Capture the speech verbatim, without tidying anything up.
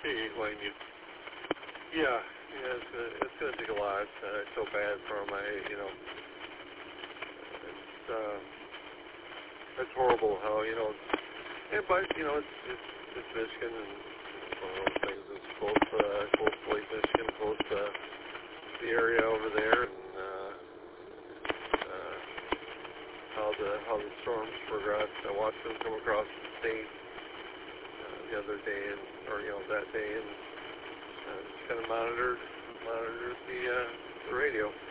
Hey, Wayne, you, yeah, yeah, it's gonna, it's gonna take a lot. Uh, it's so bad for my, you know, it's, uh, it's horrible how, you know, yeah, but, you know, it's, it's, it's Michigan, and it's one of those things. It's close, uh, close to Lake Michigan, close to the area over there, and, uh, uh, how the, how the storms progress. I watched them come across the state, uh, the other day, and, or, you know, that day, and, uh, just kind of monitored, monitored the, uh, the radio.